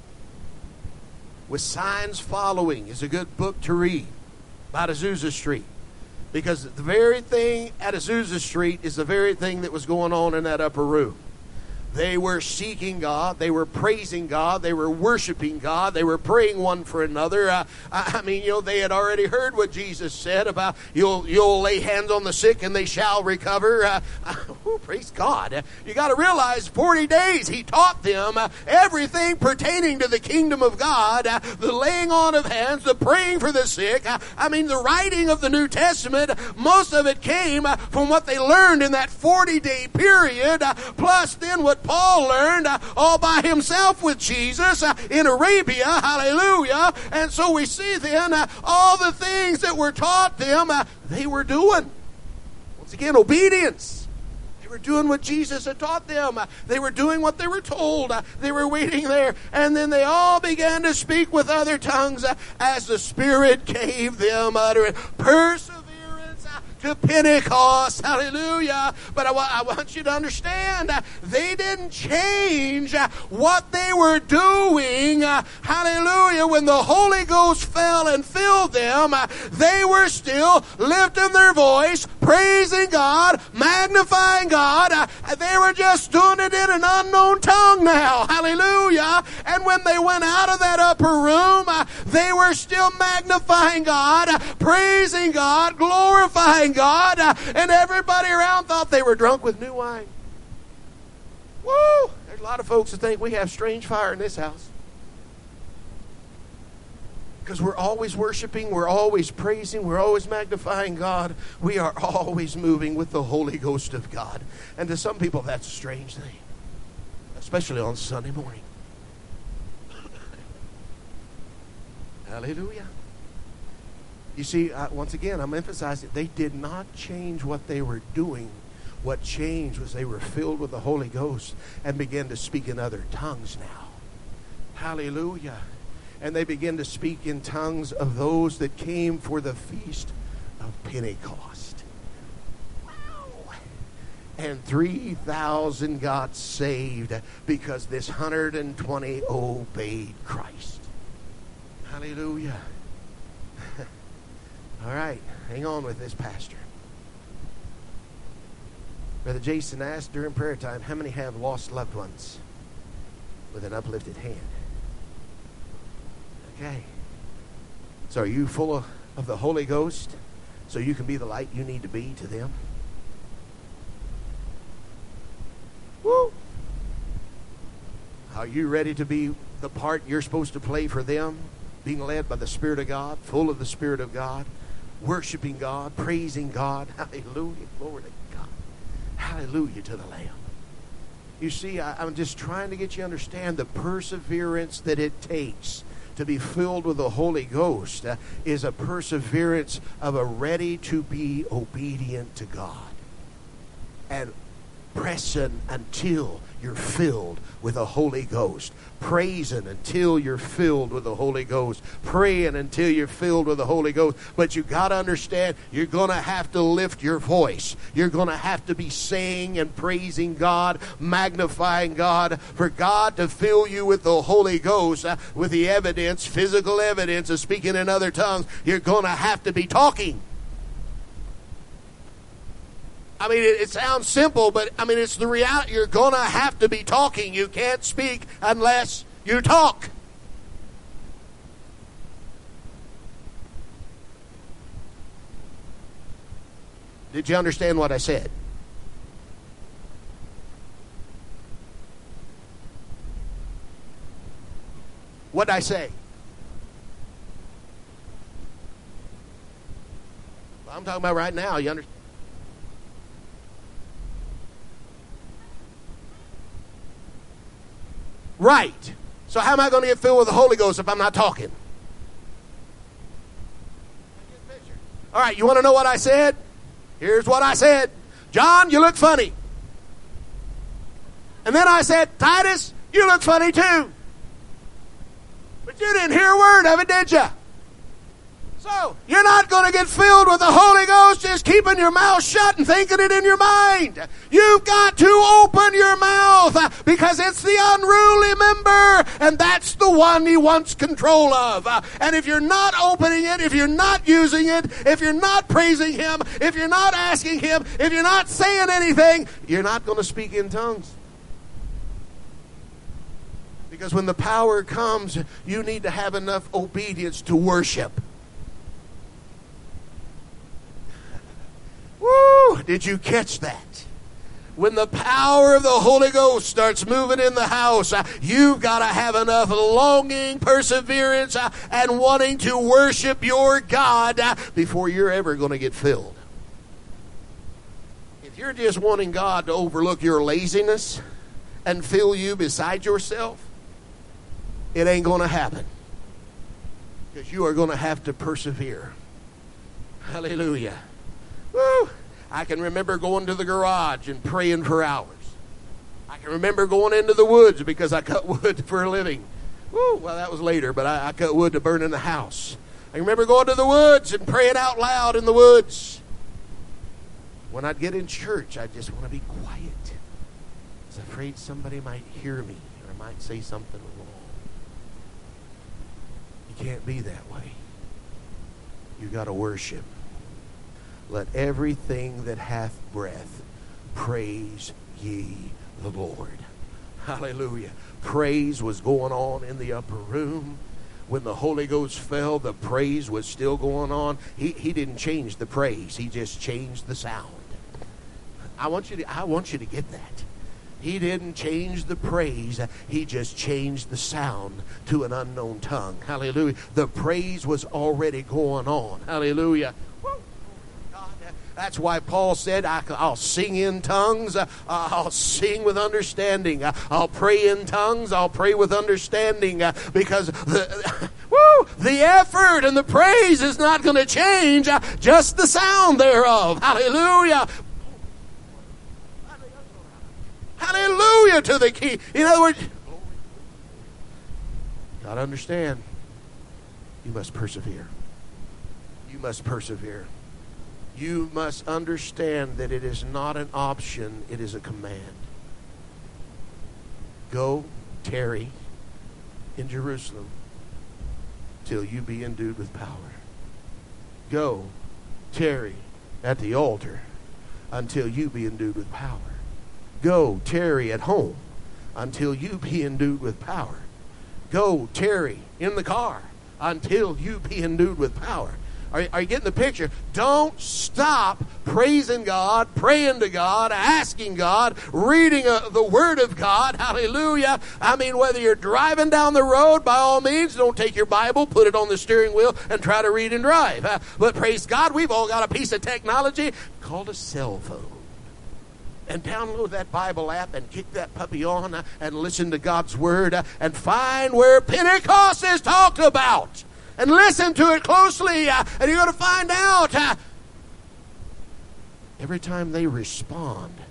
With Signs Following is a good book to read about Azusa Street. Because the very thing at Azusa Street is the very thing that was going on in that upper room. They were seeking God. They were praising God. They were worshiping God. They were praying one for another. Uh, I mean, you know, they had already heard what Jesus said about you'll you'll lay hands on the sick and they shall recover. Uh, oh, praise God. You got to realize forty days he taught them uh, everything pertaining to the kingdom of God, uh, the laying on of hands, the praying for the sick. Uh, I mean, the writing of the New Testament, most of it came uh, from what they learned in that forty-day period, uh, plus then what Paul learned uh, all by himself with Jesus uh, in Arabia. Hallelujah. And so we see then uh, all the things that were taught them, uh, they were doing. Once again, obedience. They were doing what Jesus had taught them. Uh, they were doing what they were told. Uh, they were waiting there. And then they all began to speak with other tongues uh, as the Spirit gave them utterance. Perseverance to Pentecost. Hallelujah. But I, wa- I want you to understand, uh, they didn't change uh, what they were doing. Uh, hallelujah. When the Holy Ghost fell and filled them, uh, they were still lifting their voice, praising God, magnifying God. Uh, they were just doing it in an unknown tongue now. Hallelujah. And when they went out of that upper room, uh, they were still magnifying God, uh, praising God, glorifying God, uh, and everybody around thought they were drunk with new wine. Woo! There's a lot of folks that think we have strange fire in this house. Because we're always worshiping, we're always praising, we're always magnifying God. We are always moving with the Holy Ghost of God. And to some people, that's a strange thing. Especially on Sunday morning. Hallelujah. You see, uh, once again, I'm emphasizing they did not change what they were doing. What changed was they were filled with the Holy Ghost and began to speak in other tongues now. Hallelujah. And they began to speak in tongues of those that came for the feast of Pentecost. Wow. And three thousand got saved because this one hundred twenty obeyed Christ. Hallelujah. All right, hang on with this, Pastor. Brother Jason asked during prayer time, how many have lost loved ones? With an uplifted hand. Okay. So are you full of, of the Holy Ghost so you can be the light you need to be to them? Woo! Are you ready to be the part you're supposed to play for them? Being led by the Spirit of God, full of the Spirit of God, worshiping God, praising God. Hallelujah. Glory to God. Hallelujah to the Lamb. You see, I, I'm just trying to get you to understand the perseverance that it takes to be filled with the Holy Ghost uh, is a perseverance of a ready to be obedient to God. And pressing until you're filled with the Holy Ghost. Praising until you're filled with the Holy Ghost. Praying until you're filled with the Holy Ghost. But you got to understand, you're going to have to lift your voice. You're going to have to be saying and praising God, magnifying God. For God to fill you with the Holy Ghost, uh, with the evidence, physical evidence of speaking in other tongues, you're going to have to be talking. I mean, it, it sounds simple, but I mean, it's the reality. You're going to have to be talking. You can't speak unless you talk. Did you understand what I said? What did I say? Well, I'm talking about right now. You understand? Right. So how am I going to get filled with the Holy Ghost if I'm not talking? All right, you want to know what I said? Here's what I said. John, you look funny. And then I said, Titus, you look funny too. But you didn't hear a word of it, did you? So, you're not going to get filled with the Holy Ghost just keeping your mouth shut and thinking it in your mind. You've got to open your mouth because it's the unruly member, and that's the one He wants control of. And if you're not opening it, if you're not using it, if you're not praising Him, if you're not asking Him, if you're not saying anything, you're not going to speak in tongues. Because when the power comes, you need to have enough obedience to worship. Woo! Did you catch that? When the power of the Holy Ghost starts moving in the house, uh, you've got to have enough longing, perseverance, uh, and wanting to worship your God uh, before you're ever going to get filled. If you're just wanting God to overlook your laziness and fill you beside yourself, it ain't going to happen. Because you are going to have to persevere. Hallelujah. Woo! I can remember going to the garage and praying for hours. I can remember going into the woods because I cut wood for a living. Woo! Well, that was later, but I, I cut wood to burn in the house. I remember going to the woods and praying out loud in the woods. When I'd get in church, I just want to be quiet. I was afraid somebody might hear me or might say something wrong. You can't be that way. You got to worship. Let everything that hath breath praise ye the Lord. Hallelujah. Praise was going on in the upper room. When the Holy Ghost fell, the praise was still going on. He, he didn't change the praise. He just changed the sound. I want you to, I want you to get that. He didn't change the praise. He just changed the sound to an unknown tongue. Hallelujah. The praise was already going on. Hallelujah. That's why Paul said, I, I'll sing in tongues. Uh, I'll sing with understanding. Uh, I'll pray in tongues. I'll pray with understanding. Uh, because the, woo, the effort and the praise is not going to change. Uh, just the sound thereof. Hallelujah. Hallelujah to the King. In other words, got to understand, you must persevere. You must persevere. You must understand that it is not an option, it is a command. Go, tarry in Jerusalem till you be endued with power. Go, tarry at the altar until you be endued with power. Go, tarry at home until you be endued with power. Go, tarry in the car until you be endued with power. Are, are you getting the picture? Don't stop praising God, praying to God, asking God, reading uh, the Word of God. Hallelujah. I mean, whether you're driving down the road, by all means, don't take your Bible, put it on the steering wheel, and try to read and drive. Uh, but praise God, we've all got a piece of technology called a cell phone. And download that Bible app and kick that puppy on uh, and listen to God's Word uh, and find where Pentecost is talked about. And listen to it closely, uh, and you're going to find out. Uh, every time they respond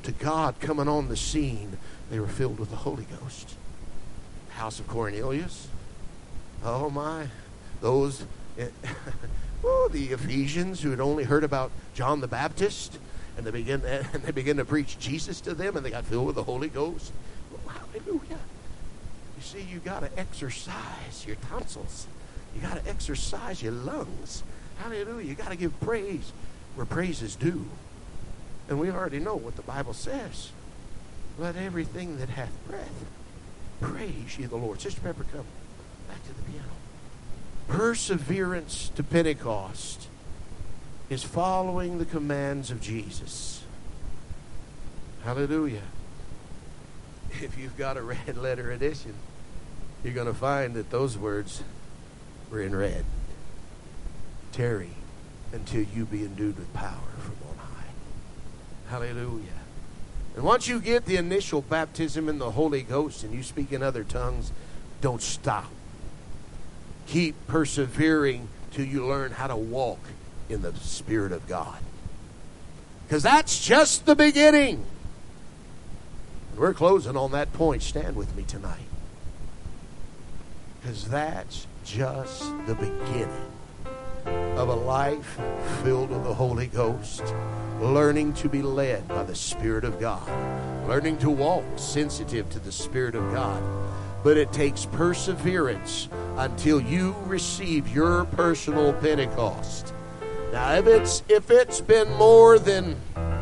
to God coming on the scene, they were filled with the Holy Ghost. House of Cornelius. Oh my. Those, oh, the Ephesians who had only heard about John the Baptist, and they began, and they began to preach Jesus to them, and they got filled with the Holy Ghost. Oh, hallelujah. You see, you got to exercise your tonsils. You got to exercise your lungs. Hallelujah. You got to give praise where praise is due. And we already know what the Bible says. Let everything that hath breath praise ye the Lord. Sister Pepper, come back to the piano. Perseverance to Pentecost is following the commands of Jesus. Hallelujah. If you've got a red letter edition, you're going to find that those words were in red. Tarry until you be endued with power from on high. Hallelujah. And once you get the initial baptism in the Holy Ghost and you speak in other tongues, don't stop. Keep persevering till you learn how to walk in the Spirit of God. Because that's just the beginning. And we're closing on that point. Stand with me tonight. Because that's just the beginning of a life filled with the Holy Ghost, learning to be led by the Spirit of God, learning to walk sensitive to the Spirit of God. But it takes perseverance until you receive your personal Pentecost. Now, if it's if it's been more than,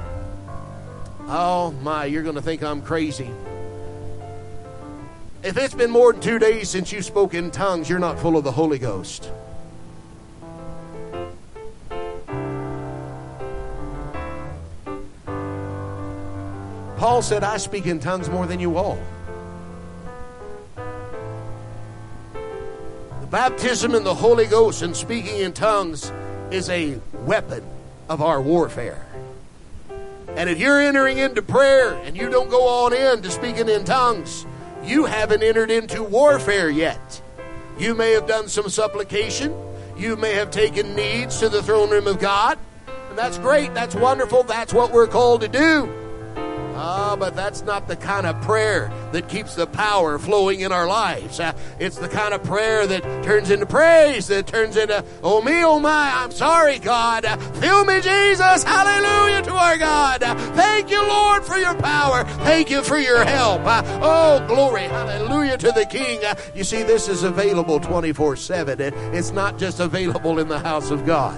oh my, you're going to think I'm crazy. If it's been more than two days since you spoke in tongues, you're not full of the Holy Ghost. Paul said, I speak in tongues more than you all. The baptism in the Holy Ghost and speaking in tongues is a weapon of our warfare. And if you're entering into prayer and you don't go on in to speaking in tongues, you haven't entered into warfare yet. You may have done some supplication. You may have taken needs to the throne room of God. And that's great. That's wonderful. That's what we're called to do. Ah, but that's not the kind of prayer that keeps the power flowing in our lives. Uh, it's the kind of prayer that turns into praise, that turns into, oh me, oh my, I'm sorry, God. Uh, fill me, Jesus. Hallelujah to our God. Uh, thank you, Lord, for your power. Thank you for your help. Uh, oh, glory. Hallelujah to the King. Uh, you see, this is available twenty-four seven. It, it's not just available in the house of God.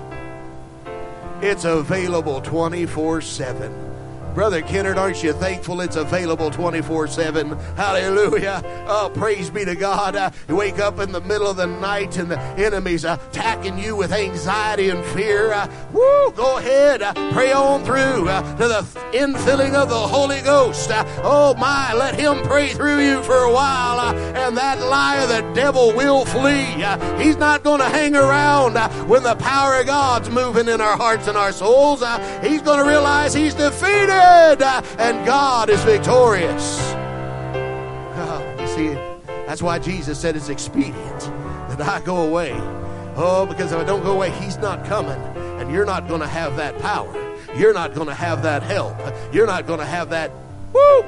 It's available twenty-four seven. Brother Kennard, aren't you thankful it's available twenty-four seven? Hallelujah. Oh, praise be to God. Uh, you wake up in the middle of the night and the enemy's uh, attacking you with anxiety and fear. Uh, woo, go ahead. Uh, pray on through uh, to the infilling of the Holy Ghost. Uh, oh, my, let him pray through you for a while. Uh, and that liar, the devil, will flee. Uh, he's not going to hang around uh, when the power of God's moving in our hearts and our souls. Uh, he's going to realize he's defeated. And God is victorious. Oh, you see, that's why Jesus said it's expedient that I go away. Oh, because if I don't go away, he's not coming. And you're not going to have that power. You're not going to have that help. You're not going to have that woo,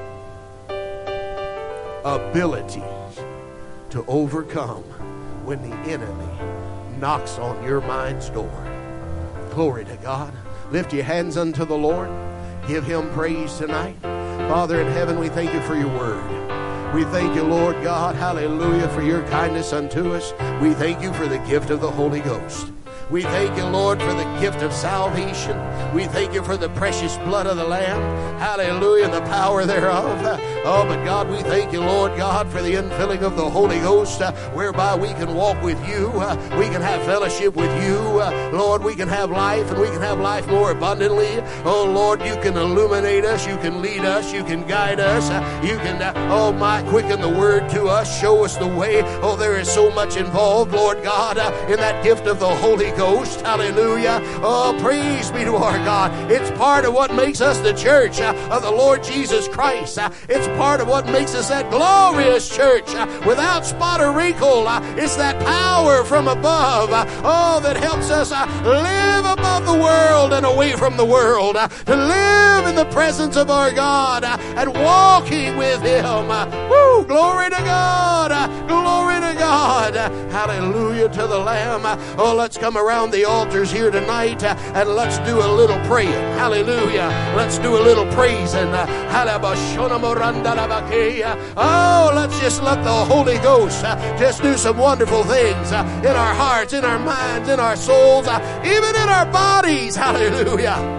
ability to overcome when the enemy knocks on your mind's door. Glory to God. Lift your hands unto the Lord. Give him praise tonight. Father in heaven, we thank you for your word. We thank you, Lord God, hallelujah, for your kindness unto us. We thank you for the gift of the Holy Ghost. We thank you, Lord, for the gift of salvation. We thank you for the precious blood of the Lamb. Hallelujah, and the power thereof. Oh, but God, we thank you, Lord God, for the infilling of the Holy Ghost, uh, whereby we can walk with you. Uh, we can have fellowship with you. Uh, Lord, we can have life, and we can have life more abundantly. Oh, Lord, you can illuminate us. You can lead us. You can guide us. Uh, you can, uh, oh, my, quicken the word to us. Show us the way. Oh, there is so much involved, Lord God, uh, in that gift of the Holy Ghost. Ghost, hallelujah. Oh, praise be to our God. It's part of what makes us the church uh, of the Lord Jesus Christ. Uh, it's part of what makes us that glorious church uh, without spot or wrinkle. Uh, it's that power from above, uh, oh, that helps us uh, live above the world and away from the world. world, to live in the presence of our God and walking with Him. Woo! Glory to God! Glory to God! Hallelujah to the Lamb. Oh, let's come around the altars here tonight and let's do a little praying. Hallelujah. Let's do a little praising. Oh, let's just let the Holy Ghost just do some wonderful things in our hearts, in our minds, in our souls, even in our bodies. Hallelujah.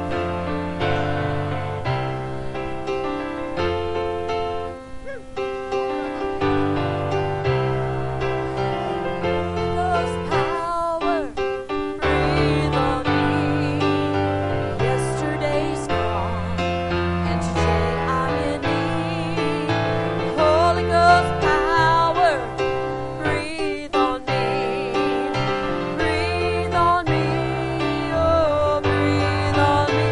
On me.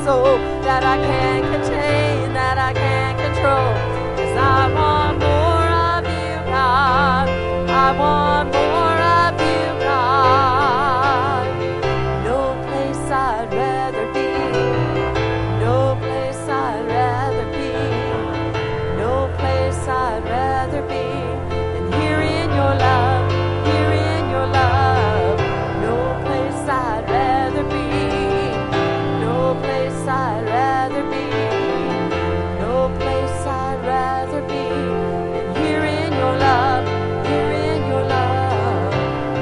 soul that I can't contain, that I can't control. 'Cause I want more of you, God. I want more of you, God. No place I'd rather be. No place I'd rather be. No place I'd rather be than here in your love, here in your love. No place I'd rather be. No place I'd rather be. No place I'd rather be than here in your love, here in your love.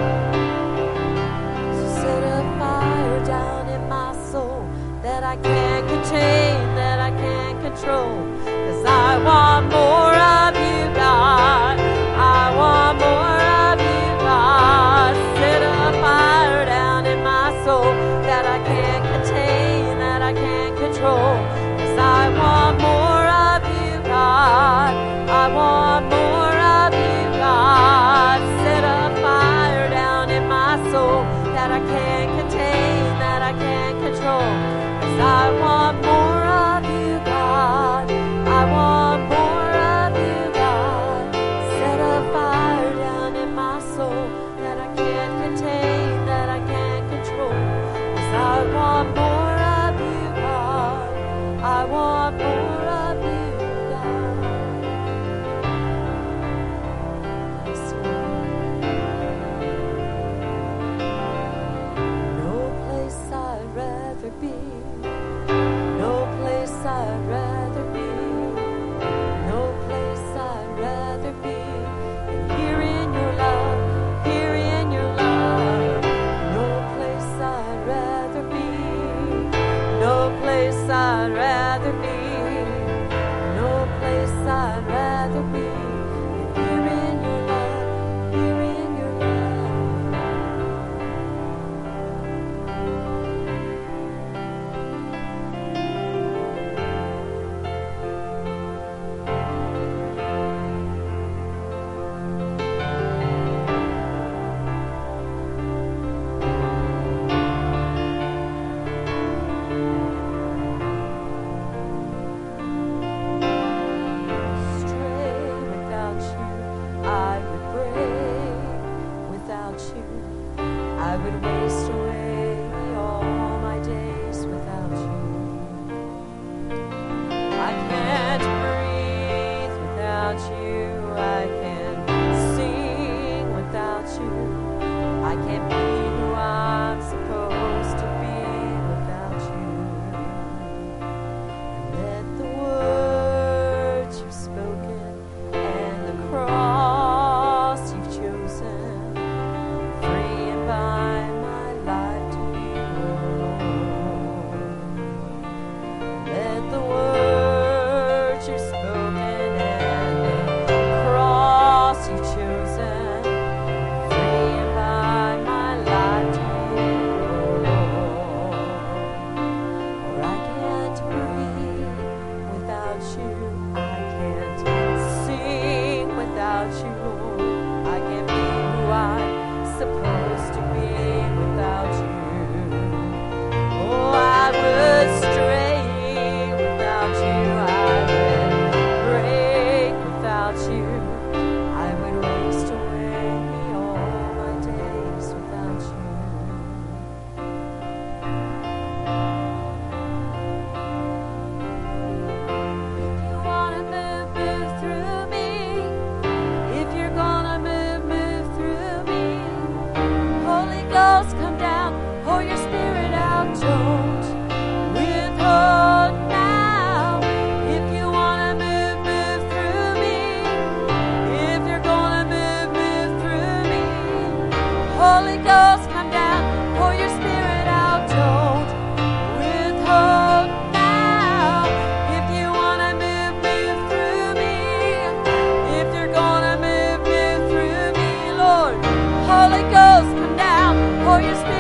So set a fire down in my soul that I can't contain, that I can't control. 'Cause I want more of you, God. I want more of you, God. Set a fire down in my soul that I can't contain, that I can't control. 'Cause I want more of you, God. I want more of you, God. Set a fire down in my soul that I can't contain, that I can't control. 'Cause I want more of you, God. I want more of you, God. Set a fire down in my soul that I can't contain, that I can't control. 'Cause I want more of you, God. I want more of you, God. Yes, Lord. No place I'd rather be. No place I'd rather be. No place I'd rather be than here in your love, here in your love. No place I'd rather be. No place I'd rather be. No place I'd rather be than here in your love, here in your love. Stray without you, I would break without you. I would waste away all my days without you. I can't breathe without you. I can't sing without you. I can't be who I'm supposed to be without you. Let the words you've spoken and the cross you've chosen free and bind my life to you, Lord. Let the words you've spoken and the cross you've chosen free and bind my life to you, Lord. For I can't breathe without you. I can't sing without you, Lord. I can't be who I'm supposed to be without you. Oh, I would stray without you. I would break without you. I would waste away all my days without you. If you wanna move, move through me. If you're gonna move, move through me. Holy Ghost, come down, pour your spirit out, don't withhold now. If you wanna move, move through me. If you're gonna move, move through me. Holy Ghost, come down, pour your spirit out, don't withhold now. If you wanna move, move through me. If you're gonna move, move through me, Lord. Holy Ghost, come down, pour your spirit